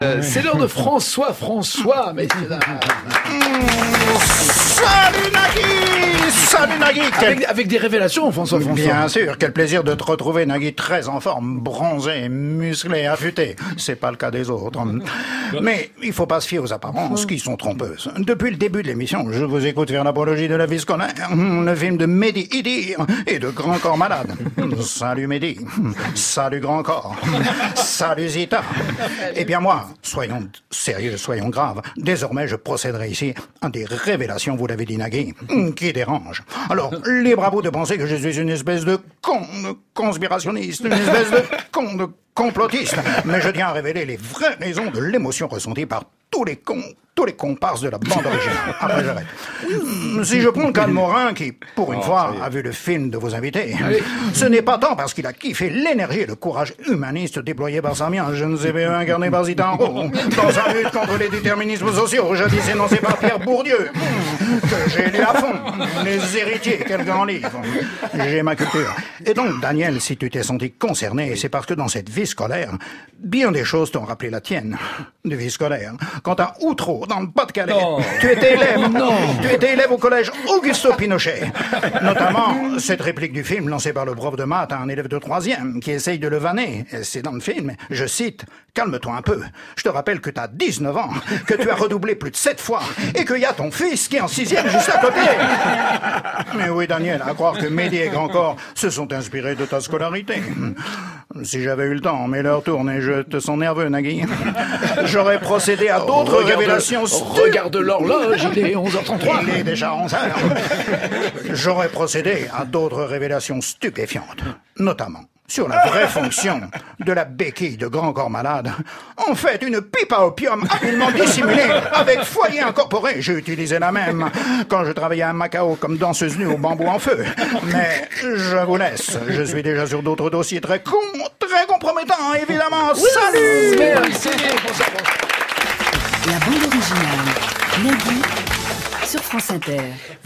C'est l'heure de François, messieurs dames. Salut Nagui! Salut Nagui! Avec des révélations, François. Bien sûr, quel plaisir de te retrouver, Nagui, très en forme, bronzé, musclé, affûté. C'est pas le cas des autres. Mais il faut pas se fier aux apparences qui sont trompeuses. Depuis le début de l'émission, je vous écoute faire l'apologie de la vie scolaire, le film de Mehdi Idir et de Grand Corps Malade. Salut Mehdi, salut Grand Corps, salut Zita. Et bien moi, soyons sérieux, soyons graves, désormais je procéderai ici à des révélations, vous l'avez dit Nagui, qui dérangent. Alors, libre à vous de penser que je suis une espèce de conspirationniste, une espèce de complotiste, mais je tiens à révéler les vraies raisons de l'émotion ressentie par tous les comparses de la bande originale. Après, j'arrête. Si je prends le cas de Morin, qui, pour une fois, a vu le film de vos invités, ce n'est pas tant parce qu'il a kiffé l'énergie et le courage humaniste déployés par Samien, je ne sais pas, incarné par Zitanro, dans sa lutte contre les déterminismes sociaux, jadis énoncé par Pierre Bourdieu, que j'ai lu à fond. Les héritiers, quel grand livre. J'ai ma culture. Et donc, Daniel, si tu t'es senti concerné, c'est parce que dans cette vie scolaire, bien des choses t'ont rappelé la tienne, de vie scolaire. Quand à Outreau, dans le Pas-de-Calais, tu étais élève au collège Augusto Pinochet. Notamment, cette réplique du film lancée par le prof de maths à un élève de 3e qui essaye de le vanner. C'est dans le film, je cite, « Calme-toi un peu. Je te rappelle que t'as 19 ans, que tu as redoublé plus de 7 fois et qu'il y a ton fils qui est en 6e juste à côté. » Mais oui, Daniel, à croire que Mehdi et Grand Corps se sont inspirés de ta scolarité. Si j'avais eu le temps, mais l'heure tourne et je te sens nerveux, Nagui. J'aurais procédé à d'autres révélations. Regarde l'horloge, il est 11h33. Il est déjà 11h. J'aurais procédé à d'autres révélations stupéfiantes, notamment sur la vraie fonction de la béquille de Grand Corps Malade. En fait, une pipe à opium habilement dissimulée avec foyer incorporé. J'ai utilisé la même quand je travaillais à Macao comme danseuse nue au bambou en feu. Mais je vous laisse. Je suis déjà sur d'autres dossiers très compromettants, évidemment. Oui. Salut! Merci. La bande originale, Nagui, sur France Inter.